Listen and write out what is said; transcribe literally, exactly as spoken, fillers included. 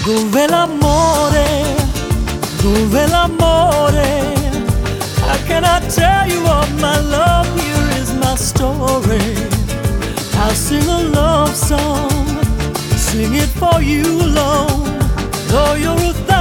Dove l'amore, dove l'amore? How can I tell you of my love? Here is my story. I'll sing a love song, sing it for you alone. Though you're a thousand